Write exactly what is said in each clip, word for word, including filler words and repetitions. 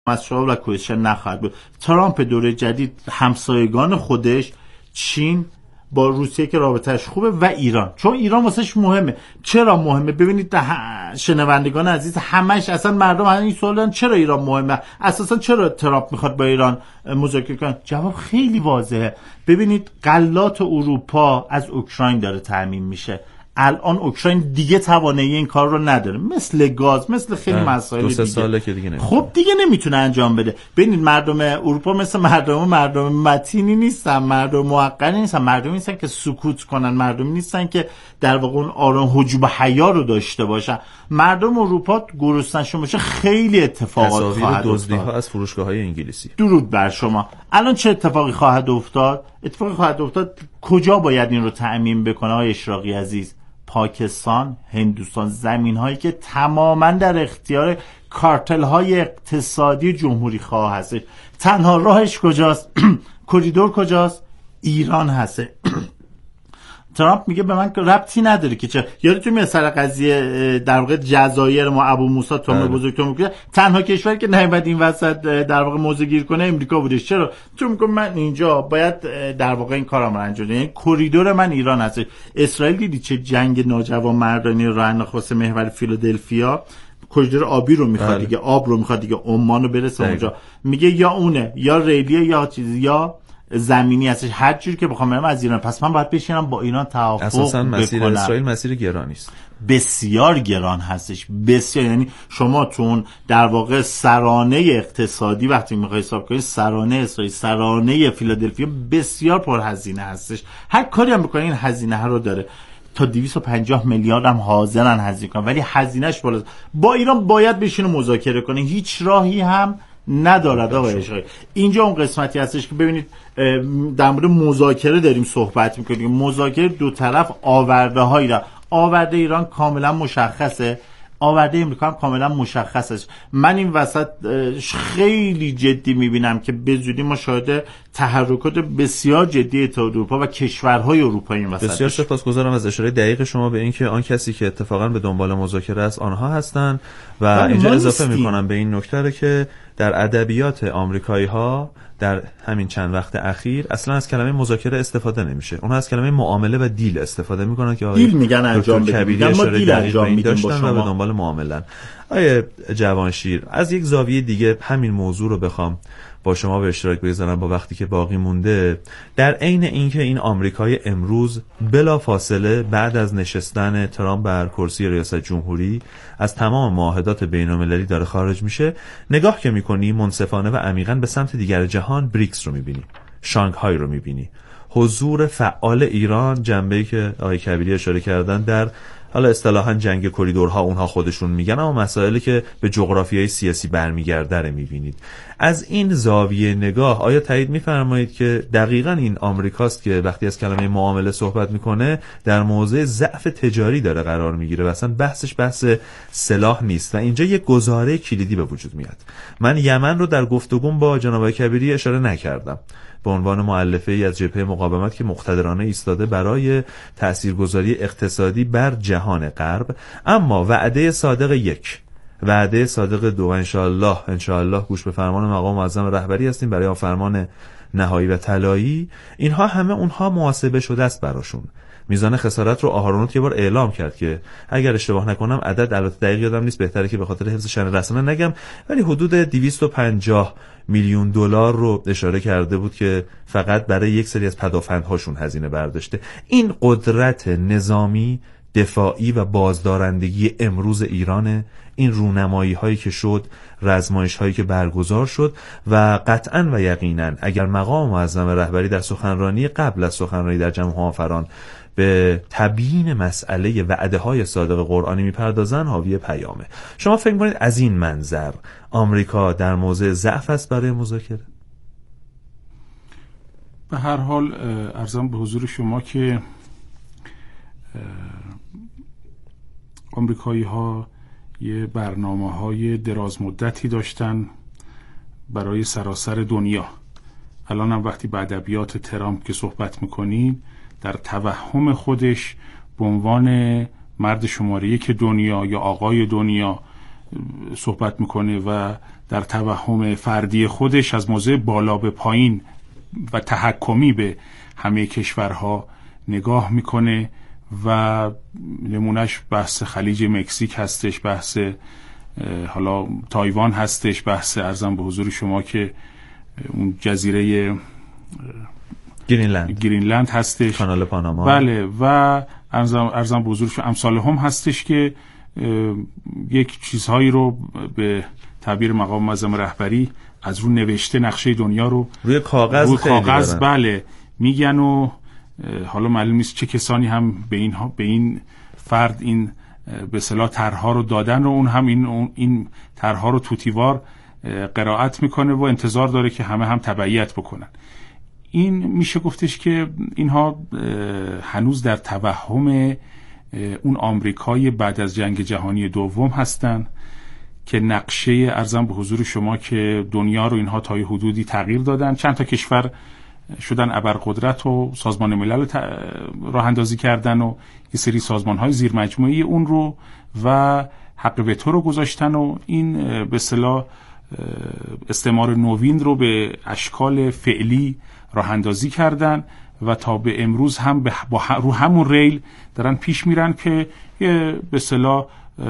مسئله و کوشش نخواهد بود. ترامپ دوره جدید همسایگان خودش چین با روسیه که رابطهش خوبه و ایران، چون ایران واسش مهمه. چرا مهمه؟ ببینید شنوندگان عزیز، همش اصلا مردم این سوالن چرا ایران مهمه، اساسا چرا ترامپ میخواد با ایران مذاکره کنه؟ جواب خیلی واضحه. ببینید غلات اروپا از اوکراین داره تامین میشه. الان اوکراین دیگه توانایی این کار رو نداره، مثل گاز، مثل خیلی مسائل دیگه. دو سه ساله که دیگه نمیتونه. خب دیگه نمیتونه انجام بده. ببینید مردم اروپا مثل مردم مردم متینی نیستن، مردم موقری نیستن، مردمی نیستن که سکوت کنن، مردمی نیستن که در واقع اون آرام حجوب حیا رو داشته باشن. مردم اروپا گرسنه‌شون باشه خیلی اتفاقات خواهد افتاد. دزدی‌ها از فروشگاه‌های انگلیسی. درود بر شما. الان چه اتفاقی خواهد افتاد؟ اتفاقی خواهد افتاد کجا باید این رو تأمین بکنه های اشراقی عزیز؟ پاکستان، هندوستان، زمین هایی که تماما در اختیار کارتل های اقتصادی جمهوری خواه هست. تنها راهش کجاست؟ کریدور کجاست؟ ایران هست. ترامپ میگه به من ربطی نداره که چه. یادتون میاد سر قضیه در واقع جزایر ما ابو موسی تومه بزرگتر میگه تنها کشوری که نمیاد این وسط در واقع موضوع گیر کنه امریکا بودش. چرا؟ چون میگه من اینجا باید در واقع این کارام رو انجام بدم، یعنی کریدور من ایران هست. اسرائیل دیدی چه جنگ ناجوان مردانه راه انداخت محور فیلادلفیا، کریدور آبی رو میخواد دیگه، آب رو میخواد دیگه، عمان رو برسه اونجا. میگه یا اونه یا ریلیه یا چیزی یا زمینی هستش، هر جوری که بخوام برم از ایران، پس من باید بشینم با ایران توافق بکنم. اساسا مسیر اسرائیل مسیر گرانی است، بسیار گران هستش، بسیار. یعنی شما تون در واقع سرانه اقتصادی وقتی میخوای حساب کنی، سرانه اسرائیل، سرانه فیلادلفیا بسیار پرهزینه هستش. هر کاری هم بکنین این هزینه ها رو داره. تا دویست و پنجاه میلیارد هم حاضرن هزینه کنن، ولی هزینه‌اش بالاست. با ایران باید بشینه مذاکره کنه، هیچ راهی هم ندارد آقای اشراقی. اینجا اون قسمتی هستش که ببینید در مورد مذاکره داریم صحبت میکنیم. مذاکره دو طرف آورده هایی را، آورده ایران کاملا مشخصه، آورده امریکا هم کاملا مشخصه. من این وسط خیلی جدی میبینم که به زودی ما شاهد تحرکات بسیار جدی اتحادیه اروپا و کشورهای اروپایی این وسط. بسیار سپاسگزارم از اشاره دقیق شما به اینکه آن کسی که اتفاقا به دنبال مذاکره است آنها هستند و اینجا اضافه میکنم به این نکته که در ادبیات آمریکایی‌ها در همین چند وقت اخیر اصلا از کلمه مذاکره استفاده نمیشه، اونها از کلمه معامله و دیل استفاده میکنن که دیل میگن انجام بدیم، ما دیل انجام میدیم داشتن و به دنبال معاملن. آیه جوانشیر، از یک زاویه دیگه همین موضوع رو بخوام با شما به اشتراک بگذارم با وقتی که باقی مونده، در عین اینکه این آمریکای امروز بلا فاصله بعد از نشستن ترامپ بر کرسی ریاست جمهوری از تمام معاهدات بین‌المللی داره خارج میشه، نگاه که میکنی منصفانه و عمیقاً به سمت دیگر جهان بریکس رو میبینی، شانگهای رو میبینی، حضور فعال ایران، جنبه‌ای که آقای کبیری اشاره کردن در حالا اصطلاحاً جنگ کریدورها اونها خودشون میگن، اما مسائلی که به جغرافیای سیاسی برمیگرده رو میبینید. از این زاویه نگاه آیا تایید میفرمایید که دقیقاً این آمریکاست که وقتی از کلمه معامله صحبت میکنه در موضع ضعف تجاری داره قرار میگیره و اصلا بحثش بحث سلاح نیست و اینجا یک گزاره کلیدی به وجود میاد؟ من یمن رو در گفتگوم با جناب کبیری اشاره نکردم به عنوان مؤلفه‌ای از جبهه مقاومت که مقتدرانه ایستاده برای تاثیرگذاری اقتصادی بر جهان غرب، اما وعده صادق یک، وعده صادق دو و انشاءالله انشاءالله گوش به فرمان مقام معظم رهبری هستیم برای آن فرمان نهایی و طلایی، اینها همه اونها محاسبه شده است براشون. میزان خسارت رو آهارونوت یه بار اعلام کرد که اگر اشتباه نکنم عدد البته دقیق یادم نیست، بهتره که به خاطر حفظ شأن رسانه نگم، ولی حدود دویست و پنجاه میلیون دلار رو اشاره کرده بود که فقط برای یک سری از پدافندهاشون هزینه برداشته. این قدرت نظامی، دفاعی و بازدارندگی امروز ایرانه، این رونمایی هایی که شد، رزمایش هایی که برگزار شد و قطعاً و یقیناً اگر مقام معظم رهبری در سخنرانی قبل از سخنرانی در جمع حافران به تبیین مسئله وعده های صادق قرآنی میپردازن، حاوی پیامه. شما فکر کنید از این منظر آمریکا در موضع ضعف است برای مذاکره؟ به هر حال عرضم به حضور شما که آمریکایی ها یه برنامه های دراز مدتی داشتن برای سراسر دنیا. الان هم وقتی به ادبیات ترامپ که صحبت میکنیم، در توهم خودش به عنوان مرد شماره یک دنیا یا آقای دنیا صحبت میکنه و در توهم فردی خودش از موضع بالا به پایین و تحکمی به همه کشورها نگاه میکنه و نمونهش بحث خلیج مکزیک هستش، بحث حالا تایوان هستش، بحث ارزم به حضور شما که اون جزیره گرینلند گرینلند هستش، کانال پاناما، بله، و ارزم ارزم به حضور شما امثال هم هستش که یک چیزهایی رو به تعبیر مقام معظم رهبری از رو نوشته نقشه دنیا رو روی کاغذ روی خیلی کاغذ دارن. بله میگن و حالا معلوم نیست چه کسانی هم به این به این فرد این به اصطلاح طرح‌ها رو دادن و اون هم این این طرح‌ها رو توتیوار قرائت میکنه و انتظار داره که همه هم تبعیت بکنن. این میشه گفتش که اینها هنوز در توهم اون آمریکای بعد از جنگ جهانی دوم هستن که نقشه ارزم به حضور شما که دنیا رو اینها تا یه حدودی تغییر دادن. چند تا کشور شدن ابرقدرت و سازمان ملل راه اندازی کردن و یه سری سازمان‌های زیرمجموعی اون رو و حق وتو رو گذاشتن و این به اصطلاح استعمار نوین رو به اشکال فعلی راه اندازی کردن و تا به امروز هم با رو همون ریل دارن پیش میرن که به اصطلاح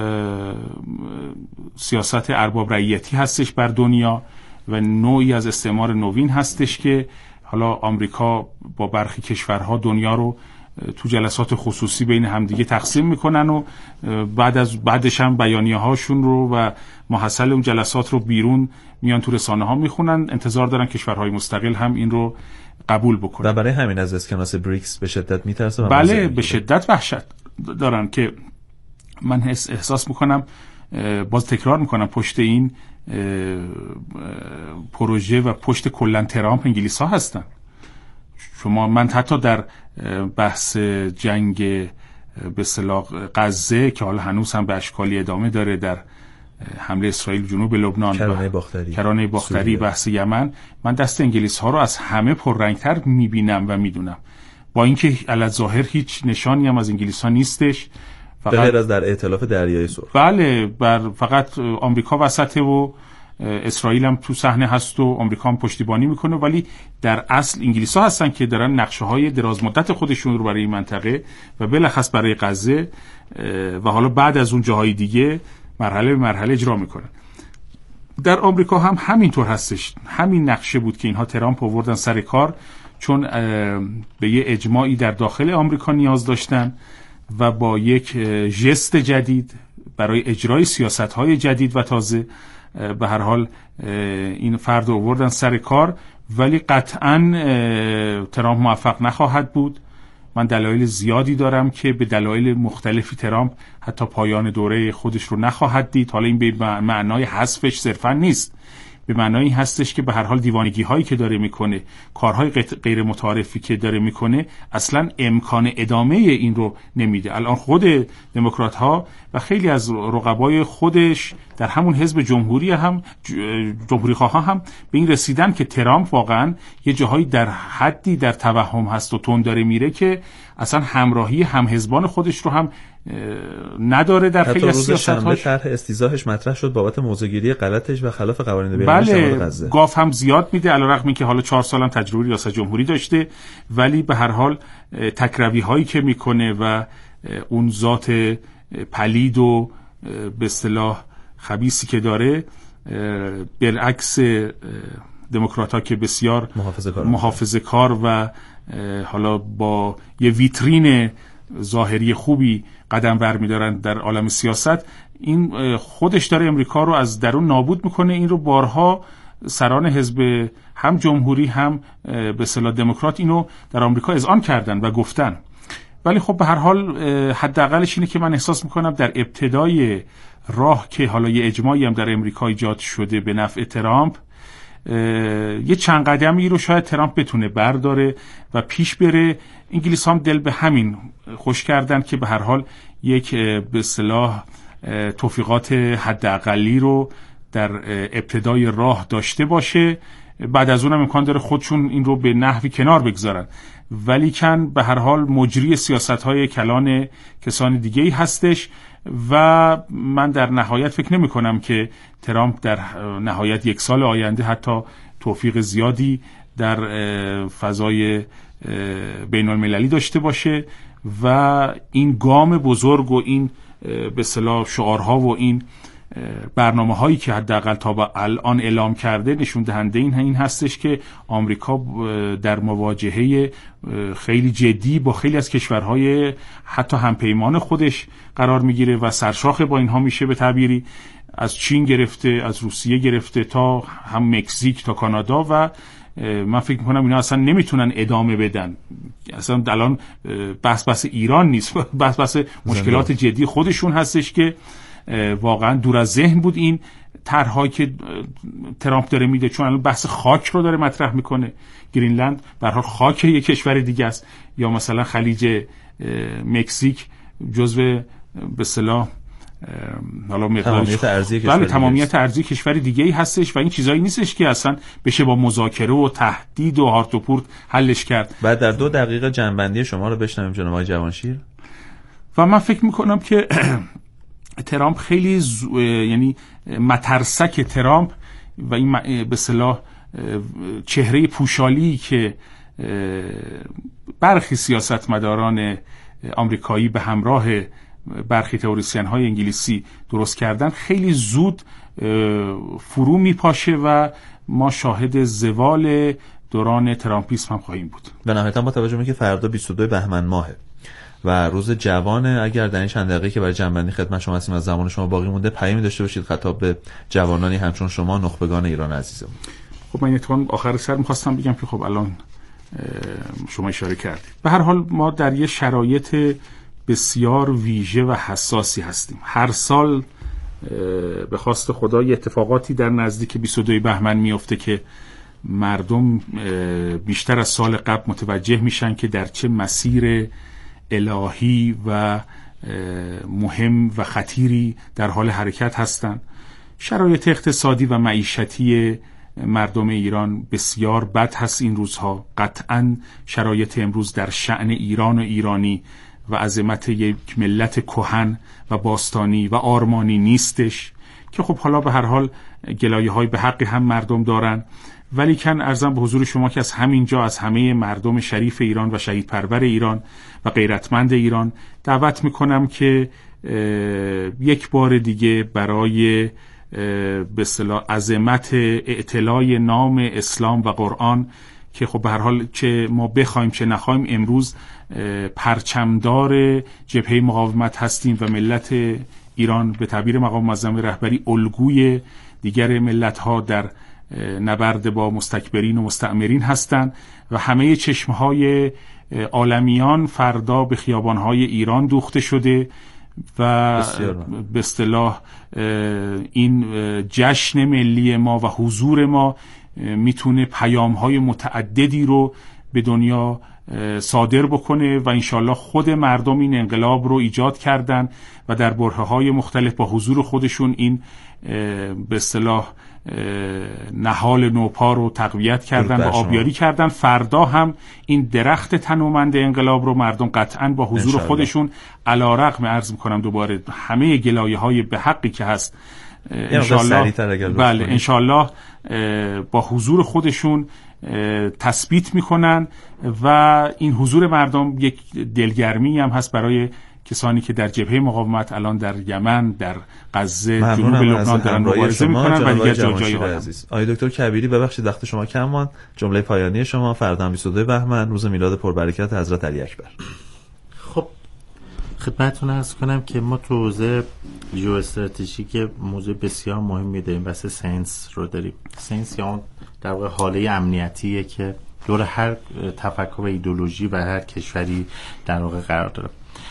سیاست ارباب رعیتی هستش بر دنیا و نوعی از استعمار نوین هستش که حالا آمریکا با برخی کشورها دنیا رو تو جلسات خصوصی بین همدیگه تقسیم میکنن و بعد از بعدش هم بیانیه هاشون رو و محصل اون جلسات رو بیرون میان تو رسانه ها میخونن، انتظار دارن کشورهای مستقل هم این رو قبول بکنن و برای همین از اسکناس بریکس به شدت میترسن. بله، به شدت وحشت دارن که من احساس میکنم، باز تکرار میکنم، پشت این پروژه و پشت کلن ترامپ انگلیس ها هستن. شما من حتی در بحث جنگ به اصطلاح غزه که حالا هنوز هم به اشکالی ادامه داره، در حمله اسرائیل جنوب لبنان، کرانه باختری کرانه باختری بحث یمن، من دست انگلیس ها رو از همه پررنگتر میبینم و میدونم، با اینکه علی ظاهر هیچ نشانی هم از انگلیس ها نیستش، فقط به غیر از در ائتلاف دریای سرخ. بله، بر فقط آمریکا وسطه و اسرائیل هم تو صحنه هست و آمریکا هم پشتیبانی میکنه، ولی در اصل انگلیس ها هستن که دارن نقشه های دراز مدت خودشون رو برای این منطقه و بالاخص برای غزه و حالا بعد از اون جاهای دیگه مرحله به مرحله اجرا میکنن. در آمریکا هم همینطور هستش، همین نقشه بود که اینها ترامپ آوردن سر کار، چون به یه اجماعی در داخل آمریکا نیاز داشتن و با یک ژست جدید برای اجرای سیاست‌های جدید و تازه به هر حال این فرد رو آوردن سر کار، ولی قطعاً ترامپ موفق نخواهد بود. من دلایل زیادی دارم که به دلایل مختلفی ترامپ حتی پایان دوره خودش رو نخواهد دید. حالا این به معنای حذفش صرفاً نیست، به معنای این هستش که به هر حال دیوانگی هایی که داره میکنه، کارهای غیر متعارفی که داره میکنه، اصلا امکان ادامه این رو نمیده. الان خود دموکرات ها و خیلی از رقبای خودش در همون حزب جمهوری هم جمهوری خواه هم به این رسیدن که ترامپ واقعا یه جاهایی در حدی در توهم هست و تون داره میره که اصلا همراهی همحزبان خودش رو هم نداره در خیلی از سیاست‌هاش. طرح استیضاحش مطرح شد بابت موضع‌گیری غلطش و خلاف قوانین بین‌المللی بله، شمال غزه. گاف هم زیاد میده، علیرغم اینکه حالا چهار سال هم تجربه ریاست جمهوری داشته، ولی به هر حال تکروی هایی که میکنه و اون ذات پلید و به اصطلاح خبیثی که داره، برعکس دموکرات‌ها که بسیار محافظه‌کار محافظه‌کار و حالا با یه ویترین ظاهری خوبی قدم برمی‌دارن در عالم سیاست، این خودش داره امریکا رو از درون نابود میکنه. این رو بارها سران حزب هم جمهوری هم به اصطلاح دموکرات اینو در آمریکا اذعان کردن و گفتن. ولی خب به هر حال حداقلش اینه که من احساس میکنم در ابتدای راه که حالا یه اجماعی هم در امریکا ایجاد شده به نفع ترامپ، یه چند قدمی رو شاید ترامپ بتونه برداره و پیش بره. انگلیس هم دل به همین خوش کردن که به هر حال یک به اصطلاح توفیقات حداقلی رو در ابتدای راه داشته باشه بعد از اونم امکان داره خودشون این رو به نحوی کنار بگذارن، ولی کن به هر حال مجری سیاست‌های کلان کسان دیگه‌ای هستش و من در نهایت فکر نمی کنم که ترامپ در نهایت یک سال آینده حتی توفیق زیادی در فضای بین المللی داشته باشه و این گام بزرگ و این به اصطلاح شعارها و این برنامه هایی که حداقل تا به الان اعلام کرده نشون دهنده این این هستش که آمریکا در مواجهه خیلی جدی با خیلی از کشورهای حتی همپیمان خودش قرار میگیره و سرشاخه با اینها میشه به تعبیری، از چین گرفته، از روسیه گرفته تا هم مکزیک تا کانادا و من فکر میکنم اینا اصلا نمیتونن ادامه بدن. اصلا الان بحث بحث ایران نیست، بحث بحث مشکلات جدی خودشون هستش که واقعا دور از ذهن بود این طرحهایی که ترامپ داره میده، چون الان بحث خاک رو داره مطرح میکنه. گرینلند به هر حال خاک یک کشور دیگه است، یا مثلا خلیج مکزیک جزو به اصطلاح حالا تمامیت ارضی کشور تمامیت ارضی کشور دیگه ای هستش و این چیزایی نیستش که اصلا بشه با مذاکره و تهدید و هارت و پورت حلش کرد. بعد در دو دقیقه جنبندی شما رو بشنویم جناب آقای جوانشیر. و من فکر میکنم که ترامپ خیلی ز... یعنی مترسک ترامپ و این به اصطلاح چهره پوشالی که برخی سیاستمداران آمریکایی به همراه برخی تئوریسین های انگلیسی درست کردن خیلی زود فرو میپاشه و ما شاهد زوال دوران ترامپیسم هم خواهیم بود. و نهایتا با توجه به که فردا بیست و دو بهمن ماهه و روز جوانه، اگر در این چند دقیقه که برای جنبندی خدمت شما هستیم از زمان شما باقی مونده پیامی داشته باشید خطاب به جوانانی همچون شما نخبگان ایران عزیزم. خب من اتفاقا آخر سر می‌خواستم بگم که خب الان شما اشاره کردید، به هر حال ما در یه شرایط بسیار ویژه و حساسی هستیم. هر سال به خواست خدا یه اتفاقاتی در نزدیک بیست و دو بهمن میفته که مردم بیشتر از سال قبل متوجه میشن که در چه مسیر الهی و مهم و خطیری در حال حرکت هستند. شرایط اقتصادی و معیشتی مردم ایران بسیار بد هست این روزها. قطعاً شرایط امروز در شأن ایران و ایرانی و عظمت یک ملت کهن و باستانی و آرمانی نیستش که خب حالا به هر حال گلایه‌های به حق هم مردم دارن، ولی کن ارزم به حضور شما که از همینجا از همه مردم شریف ایران و شهید پرور ایران و غیرتمند ایران دعوت میکنم که یک بار دیگه برای به اصطلاح عظمت اعتلای نام اسلام و قرآن که خب به هر حال چه ما بخوایم چه نخوایم امروز پرچمدار جبهه مقاومت هستیم و ملت ایران به تعبیر مقام معظم رهبری الگوی دیگر ملت‌ها در نبرد با مستکبرین و مستعمرین هستند و همه چشمهای عالمیان فردا به خیابانهای ایران دوخته شده و به اصطلاح این جشن ملی ما و حضور ما میتونه پیام‌های متعددی رو به دنیا صادر بکنه و انشالله خود مردم این انقلاب رو ایجاد کردن و در برهه‌های مختلف با حضور خودشون این به اصطلاح نهال نوپا رو تقویت کردن و آبیاری کردن. فردا هم این درخت تنومند انقلاب رو مردم قطعاً با حضور انشالله. خودشون علیرغم عرض میکنم دوباره همه گلایه‌های به حقی که هست انشالله بله انشالله با حضور خودشون تثبیت میکنن و این حضور مردم یک دلگرمی هم هست برای کسانی که در جبهه مقاومت الان در یمن، در غزه، جنوب لبنان دارن مبارزه میکنن و دیگر جای ها. آقای دکتر کبیری ببخشید وقت شما کم ماند، جمله پایانی شما. فردا بیست و دو بهمن روز میلاد پربرکت حضرت علی اکبر. خب خدمتتون عرض کنم که ما تو حوزه ژئواستراتژیک موضوع بسیار مهمی داریم، بحث ساینس رو داریم. ساینس یا در واقع حاله امنیتیه که دور هر تفکر و ایدئولوژی و هر کشوری در واقع قرار داره.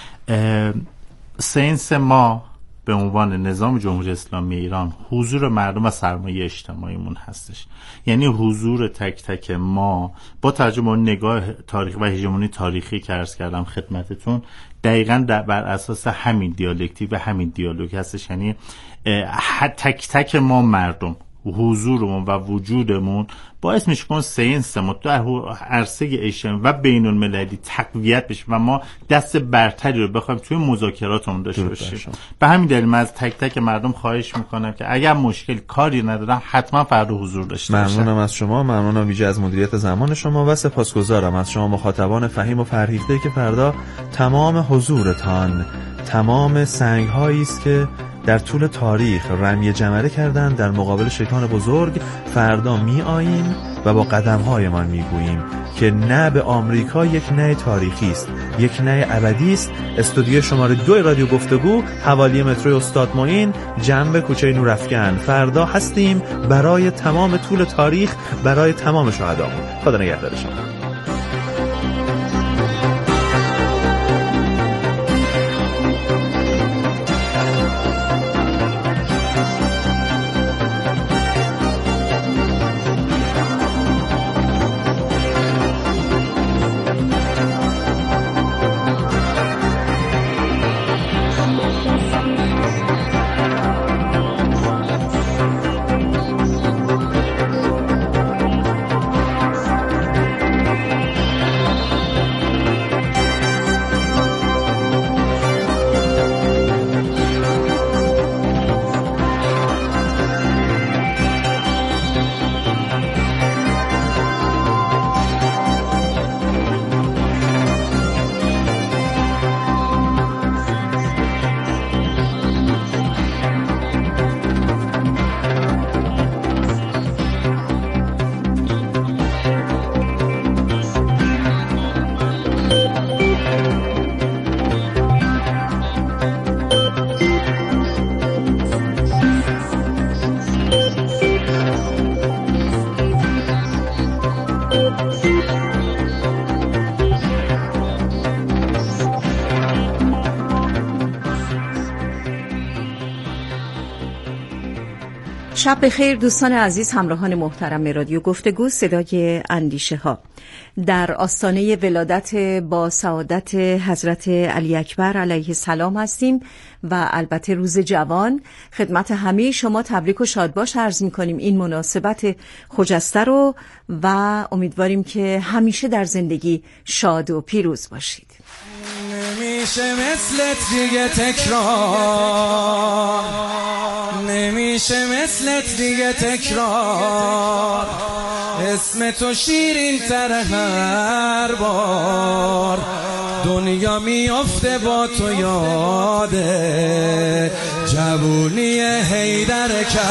ساینس ما به عنوان نظام جمهوری اسلامی ایران حضور مردم و سرمایه اجتماعیمون هستش، یعنی حضور تک تک ما با توجه به نگاه تاریخی و هژمونی تاریخی که عرض کردم خدمتتون دقیقاً بر اساس همین دیالکتیک و همین دیالوگ هستش، یعنی تک تک ما مردم حضورمون و وجودمون باعث میشه که سینسمون در عرصه اجتماعی و بین المللی تقویت بشه و ما دست برتری رو بخوایم توی مذاکراتمون داشته باشیم. به همین دلیل من از تک تک مردم خواهش میکنم که اگر مشکل کاری ندارن حتما فردا حضور داشته باشن. ممنونم از شما، ممنونم ویژه از مدیریت زمان شما و سپاسگزارم از شما مخاطبان فهیم و فرهیخته که فردا تمام حضورتان، تمام سنگ هایی است که در طول تاریخ رمی جمره کردن در مقابل شیطان بزرگ، فردا می آییم و با قدم های من می گوییم که نه به آمریکا یک نه تاریخی است، یک نه ابدی است. استودیو شماره دو رادیو گفتگو، حوالی مترو استاد معین، جنب کوچه نورافکن. فردا هستیم برای تمام طول تاریخ، برای تمام شهدامون. خدا نگهدار شما. شب بخیر دوستان عزیز، همراهان محترم رادیو گفتگو صدای اندیشه ها. در آستانه ولادت با سعادت حضرت علی اکبر علیه السلام هستیم و البته روز جوان. خدمت همه شما تبریک و شادباش عرض می‌کنیم این مناسبت خجسته رو و امیدواریم که همیشه در زندگی شاد و پیروز باشید. نمیشه مثلت دیگه تکرار، نمیشه مثلت دیگه تکرار، اسم تو شیرین تر هر بار، دنیا میافته با تو یاده جوونی حیدر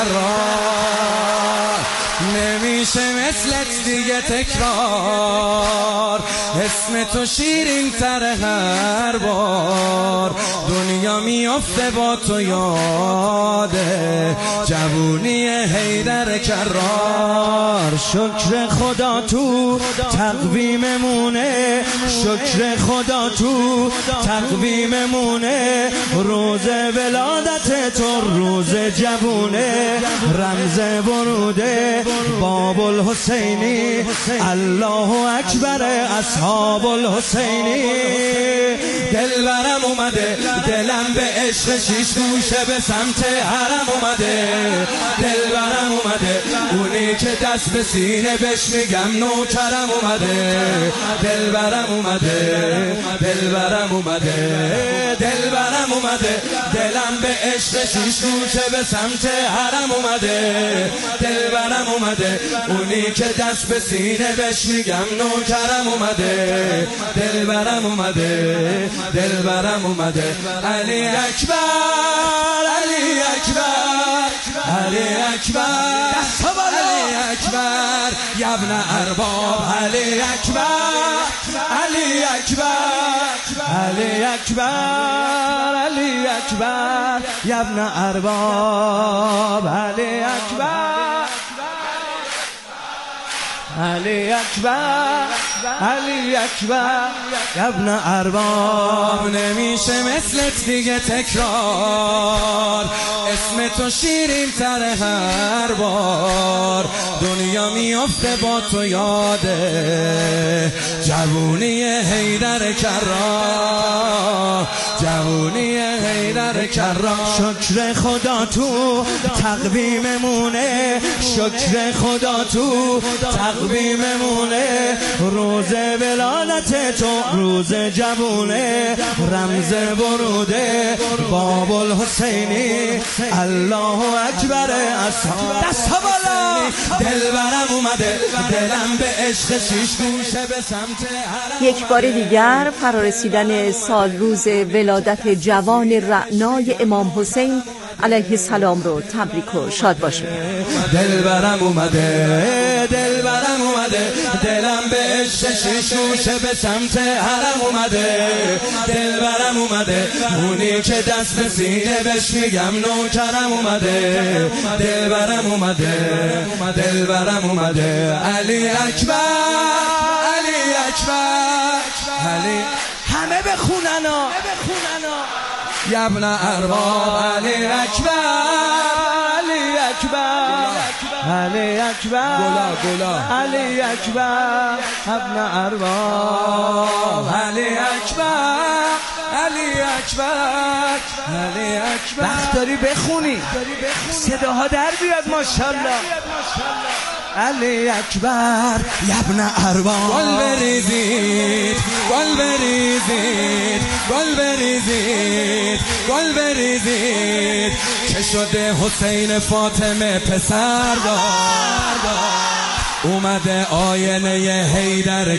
کرار. نمیشه مثلت دیگه تکرار، اسم تو شیرین تر هر بار، دنیا میافته با تو یاده جوونی حیدر کرار. شکر خدا تو تقویممونه، شکر خدا تو تقویممونه، روز ولادت تو روز جوونه، رمز وروده باب الحسینی، الله اکبر اصحاب الحسینی. دلبرم اومده دلم به عشق شیش گوشه به سمت حرم اومده، دلبرم اومده اونی که دست به سینه بهش میگم نوکرم اومده، دلبرم اومده دلبرم اومده دلبرم اومده، دلم به عشق شیش گوشه به سمت حرم اومده، دلبرم اومده اونی که دست به سینه بهش میگم نوکرم اومده، دلبرم اومده دلبرم اومده. علی اکبر علی اکبر علی اکبر علی اکبر یا ابن ارباب، علی اکبر علی اکبر علی اکبر علی اکبر یا ابن ارباب، علی اکبر علی اکبر علی اکبر ابن ارباب نمیشه مثلت دیگه تکرار اسم تو شیرین تر هر بار دنیا میافته با تو یاده جوونی حیدر کرار جوونی حیدر کرار شکر خدا تو تقویممونه شکر خدا تو تقویممونه روز ولادت تو روز جوونه رمز بروده باب الحسینی الله اکبر اصحاب دست بالا دلبرم اومده دلم به عشق شیش گوشه به سمت حرم یک بار دیگر فرارسیدن سال روز ولادت جوان رعنای امام حسین علیه السلام رو تبریک و شاد باشیم. دلبرم اومده دلبرم اومده دلم به عشق شیش گوشه به سمت حرم اومده دلبرم اومده اونی که دست به سینه بهش میگم نوکرم اومده دلبرم اومده دلبرم اومده علی اکبر علی اکبر علی همه بخوننا یبن ارباب علی اکبر علی اکبر علی اکبر گلا گلا علی اکبر ابن ارباب علی اکبر علی اکبر علی اکبر وقت داری بخونی صداها در بیاد ماشاءالله علی اکبر یبن ارباب گل بریزید گل بریزید گل بریزید گل بریزید که شده حسین فاطمه پسر دار اومده آینه حیدر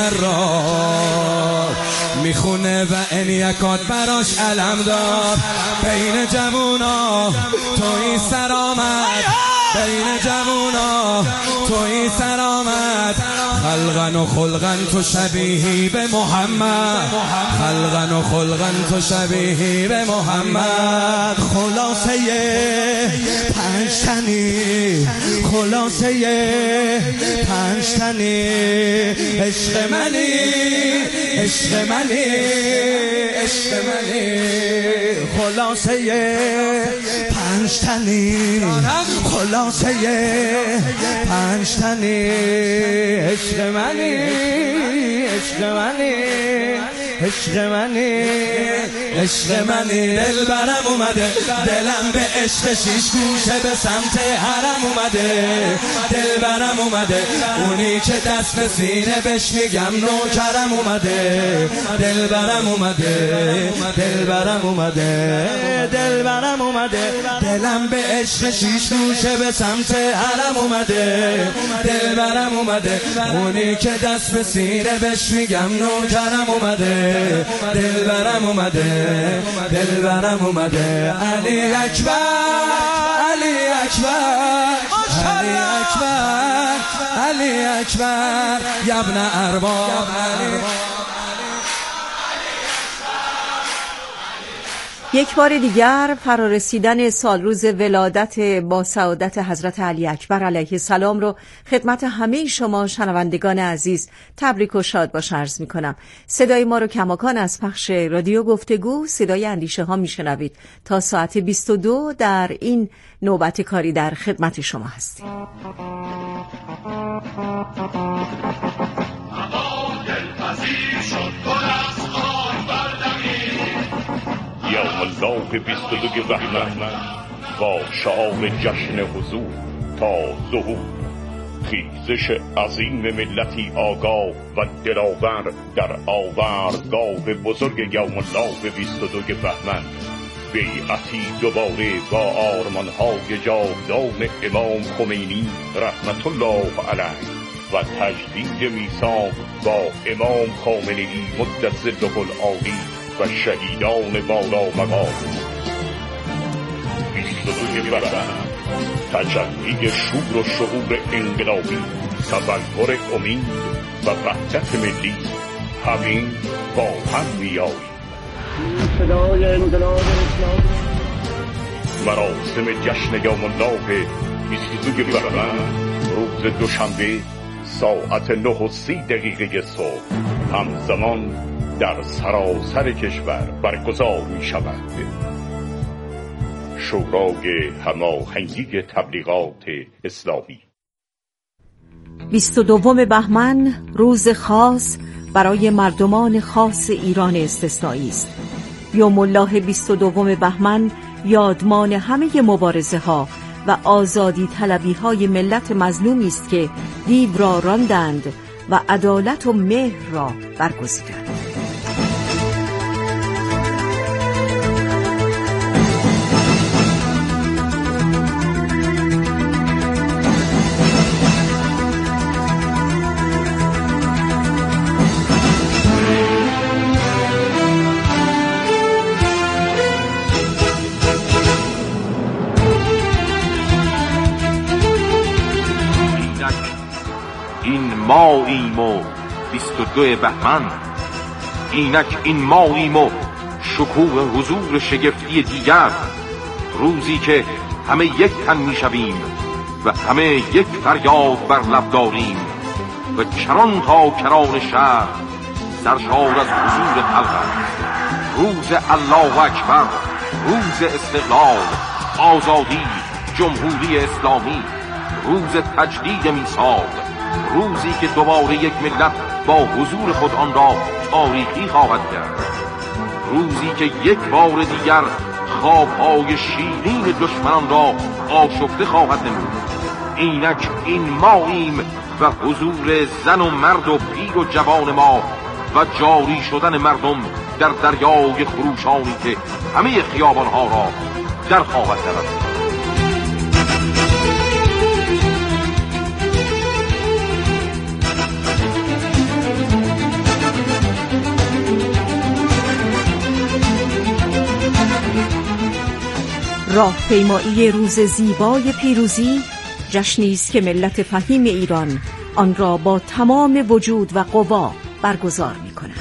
کرار میخونه و انیکات براش علم دار بین جوونا توی سرآمد بین جوونا توی سرآمد خلقن و خلقن تو شبیهی به محمد خلقن و خلقن تو شبیهی به محمد خلاصه پنجتنی خلاصه پنجتنی عشق منی عشق منی عشق منی خلاصه پنجتنی خلاصه پنجتنی عشق منی عشق منی عشق منی عشق منی دلبرم اومده دلم به عشق شیش گوشه به سمت حرم اومده دلبرم اومده اونی که دست به سینه بهش میگم نوکرم اومده دلبرم اومده دلبرم اومده دلبرم اومده دلم به عشق شیش گوشه به سمت حرم اومده دلبرم اومده اونی که دست به سینه بهش میگم نوکرم اومده دلبرم اومده دلبرم اومده علی اکبر علی اکبر علی اکبر علی اکبر یبن ارباب یک بار دیگر فرارسیدن سالروز ولادت با سعادت حضرت علی اکبر علیه السلام رو خدمت همه شما شنوندگان عزیز تبریک و شاد باش عرض می کنم. صدای ما رو کماکان از پخش رادیو گفتگو صدای اندیشه ها می شنوید. تا ساعت بیست و دو در این نوبت کاری در خدمت شما هستیم. یوم الله بیست و دو بهمن با شعار جشن حضور تا ظهور خیزش عظیم ملتی آگاه و دلاور در آوردگاه بزرگ یوم الله بیست و دو بهمن بیعتی دوباره با آرمانهای جاودان امام خمینی رحمت الله علیه و تجدید میثاق با امام خامنه‌ای مد ظله العالی و شهیدان بالا مقام. بیست و دو بهمن تجلی شور و شعور انقلابی، تبلور امید و وحدت ملی، همین با هم می‌آییم. صدای انقلاب اسلامی مراسم جشن یوم الله بیست و دو بهمن روز دوشنبه ساعت نه و سی دقیقه صبح همزمان در سراسر کشور برگزار می شود. شورای هماهنگی تبلیغات اسلامی. بیست و دوم بهمن روز خاص برای مردمان خاص ایران استثنایی است. یوم الله بیست و دوم بهمن یادمان همه مبارزه ها و آزادی طلبی های ملت مظلومی است که دیو را راندند و عدالت و مهر را برگزیدند. ماییم و بیست و دو بهمن، اینک این ماییم و شکوه حضور شگفتی دیگر، روزی که همه یک تن می شویم و همه یک فریاد بر لب داریم و کران تا کران شهر سرشار از حضور خلق است. روز الله اکبر، روز استقلال، آزادی، جمهوری اسلامی، روز تجدید میثاق، روزی که دوباره یک ملت با حضور خود آن را تاریخی خواهد کرد، روزی که یک بار دیگر خوابهای شیرین دشمنان را آشفته خواهد نمود. اینک این ماییم و حضور زن و مرد و پیر و جوان ما و جاری شدن مردم در دریای خروشانی که همه خیابانها را در خواهد کرد. راهپیمایی روز زیبای پیروزی جشنی است که ملت فهیم ایران آن را با تمام وجود و قوا برگزار می‌کند.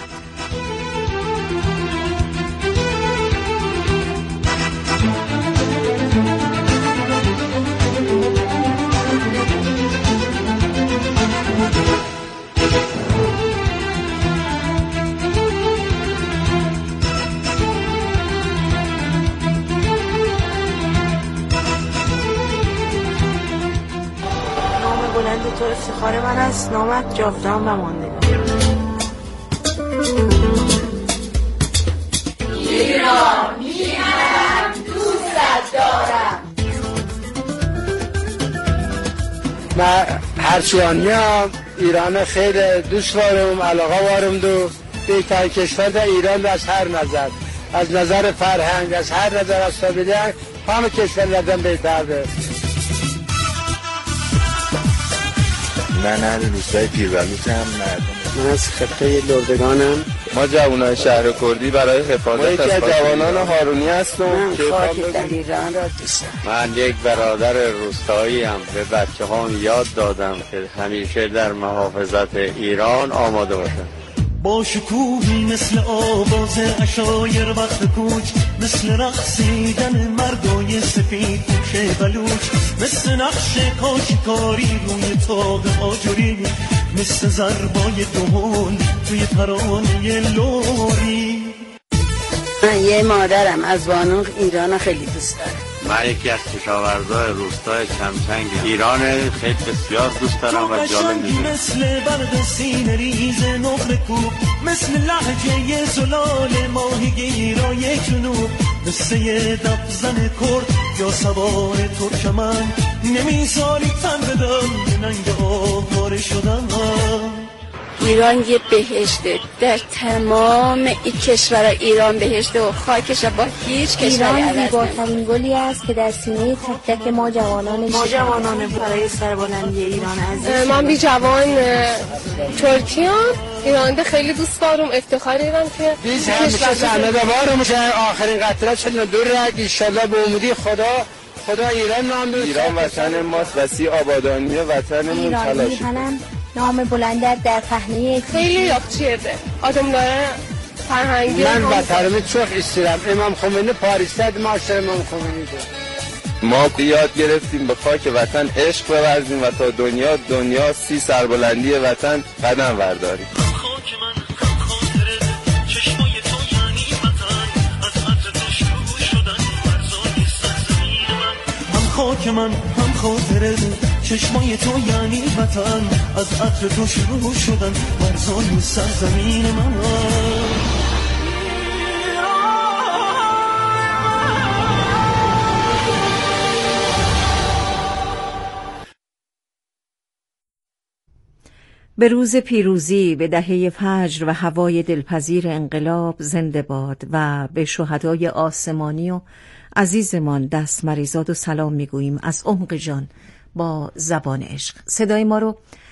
تو افتخار من است، نامت جاودان و ماندگار. ایران میهنم دوست دارم. من هرچیانی هم ایران خیلی دوست دارم، علاقه دارم دو بهترین کشور در ایران از هر نظر، از نظر فرهنگ، از هر نظر، از طبیعت همه کشور لازم بهتره. من اهل روستای پیربلوط هم من از خطه لردگانم. ما جوانان شهر کردی برای حفاظت از جوانان هارونی هستم. من خاک در ایران را دوست دارم. من یک برادر روستایی هم به بچه هام یاد دادم که همیشه در محافظت ایران آماده باشن. با شکوهی مثل آواز عشایر وقت کوچ، مثل رقصیدن مردای سفید پوش بلوچ، مثل نقش کاشیکاری روی تاق آجوری، مثل ضربای دهل توی ترانه لوری. من یه مادرم از بانوق ایران خیلی دوست دارم. من یکی از کشاورزای روستای کمچنگ ایران خیلی بسیار دوست دارم و جالب می‌دونم. مثل برد سینه ریز نقل کوب، مثل لهجه زلال ماهی گیرای جنوب، مثل یه دبزن کرد یا سوار ترکمن، نمی‌سالی تن بدم ننگ آواره شدن. ایران یه بهشته، در تمام این کشور ایران بهشته و خاکش با هیچ کشوری عوض نمیشه. زیباترین گلی است که در سینه تک تک ما جوانان ما جوانان برای سربلندی ایران عزیز. من بی جوان ترکی هم ایران خیلی دوست دارم، افتخار ایران که بیز همیشه زنده دوارم آخرین قطره چند دور رگ ایشالله به امیدی خدا خدا ایران نام بده. ایران وطن ماست، وسیع آبادانی وطنمون تلاش. نام بلندر در پهنه خیلی یاقچیه آدم داره فرهنگی. من وطنمی چوخ استیرم امام خمینی پاریستد معاشر امام خمینی ده ما یاد گرفتیم به خاک وطن عشق بورزیم و تا دنیا دنیا سی سربلندی وطن قدم برداریم. خاک من هم خاطره چشمای تو یعنی وطن، از عطر تو شروع شدن مرزای سرزمین من. به روز پیروزی، به دهه فجر و هوای دلپذیر انقلاب زنده باد و به شهدای آسمانی و عزیزمان دست مریزاد و سلام میگوییم از عمق جان با زبان عشق. صدای ما رو